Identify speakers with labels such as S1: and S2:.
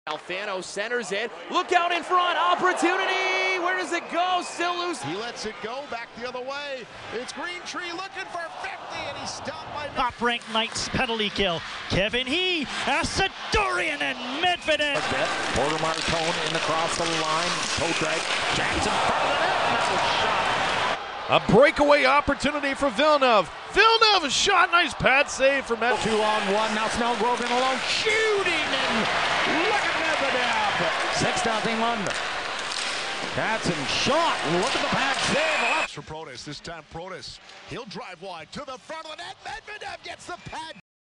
S1: Alfano centers it. Look out in front. Opportunity. Where does it go? Still loose.
S2: He lets it go back the other way. It's Green Tree looking for 50, and he's stopped by
S3: top-ranked Knights penalty kill. Kevin He, Asadorian, and Medvedev.
S4: Porter Martone in across the line. Toe drag. Jackson front of the net. And that was shot.
S5: A breakaway opportunity for Villeneuve. Villeneuve, a shot, nice pad save for Met.
S4: 2-on-1, now Snellgrove in alone, shooting, and look at Medvedev. 6-0 London. Katzen shot, look at the pad save.
S2: for Protas. This time Protas, he'll drive wide to the front of the net. Medvedev gets the pad